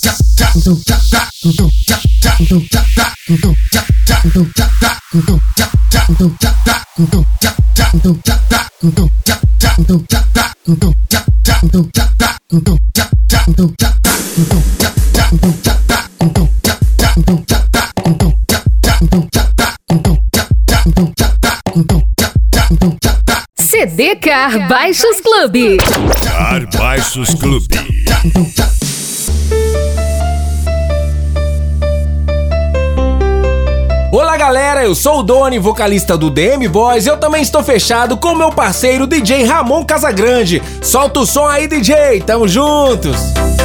CD Car Baixos Clube. Car Baixos Clube. Olá galera, eu sou o Doni, vocalista do DM Boys. Eu também estou fechado com meu parceiro DJ Ramon Casagrande. Solta o som aí, DJ, tamo juntos.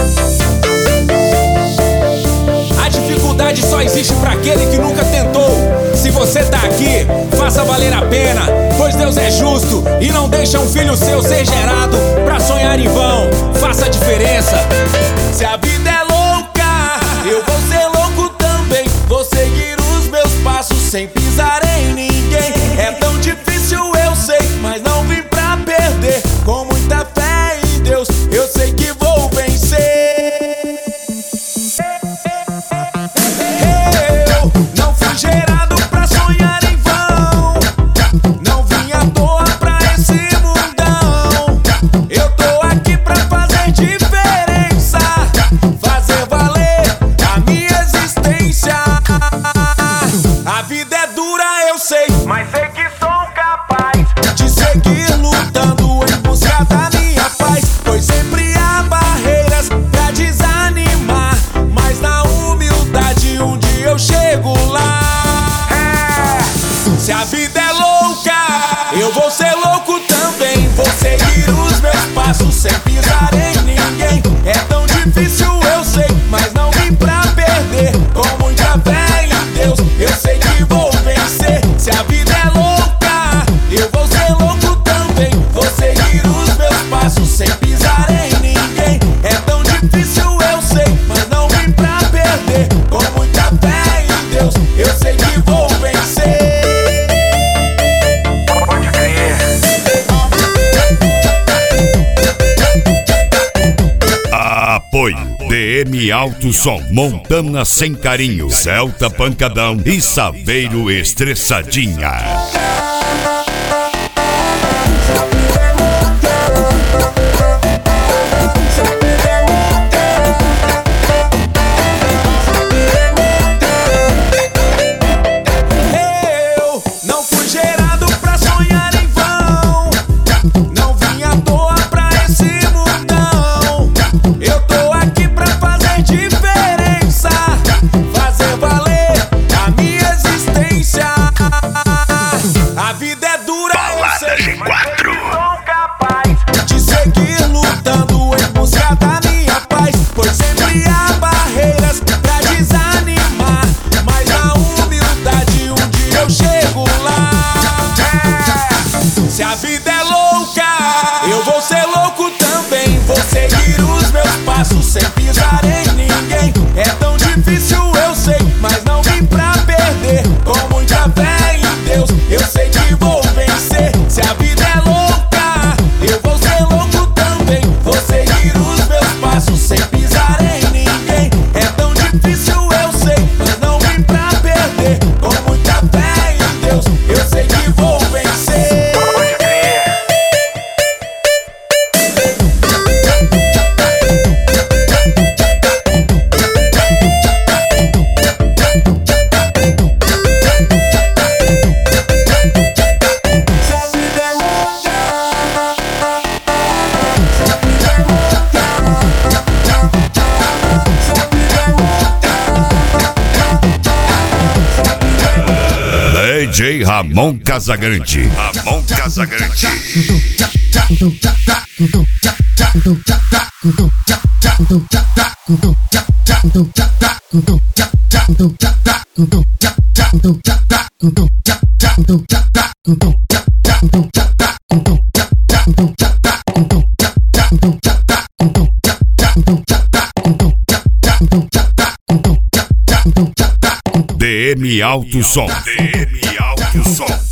A dificuldade só existe pra aquele que nunca tentou. Se você tá aqui, faça valer a pena, pois Deus é justo e não deixa um filho seu ser gerado pra sonhar em vão. Faça a diferença. Se a vida é louca, eu vou ser louco também. Vou seguir os meus passos sem pisar em ninguém. É tão difícil, eu sei, mas não vim pra perder. Com muita fé em Deus, eu sei que vou vencer. Eu não fui gerado pra sonhar em vão. Não vim à toa pra esse mundão. Eu tô aqui pra fazer diferença, fazer valer a minha existência. A vida é dura, eu sei, mas sei que sou capaz de seguir lutando em busca da minha paz. Pois sempre há barreiras pra desanimar, mas na humildade um dia eu chego lá. Se a vida é louca, eu vou ser louco também. Vou seguir os meus passos sem pisar em ninguém. É tão difícil, eu sei, mas não vim pra perder. Com muita fé em Deus, eu sei que vou vencer. Se a vida é louca, eu vou ser louco também. Vou seguir os meus passos sem pisar em ninguém. É tão difícil, eu sei, mas não vim pra perder. Com muita fé em Deus, eu sei que vou vencer. Apoio DM Alto Som, Montana Sem Carinho, Celta Pancadão e Saveiro Estressadinha. Eu não fui gerado pra sonhar em vão. Não vim à toa pra esse mundão. Eu tô aqui pra fazer diferença, fazer valer a minha existência. A vida é dura, eu sei, mas sou capaz de seguir lutando em busca da minha paz. Pois sempre há barreiras pra desanimar, mas na humildade um dia eu chego lá. Se a vida é louca, eu vou ser louco também. Vou seguir os meus passos sem pisar em ninguém. É tão difícil, eu sei, mas não vim pra perder. Com muita fé em Deus, eu sei que vou vencer. Se a vida é louca, eu vou ser louco também. Vou seguir os meus passos sem pisar em ninguém. É tão difícil, eu sei, mas não vim pra perder. Com muita fé em Deus, eu sei que vou vencer. DJ Ramon Casagrande. Ramon Casagrande. DM Alto Som. DM Alto Som.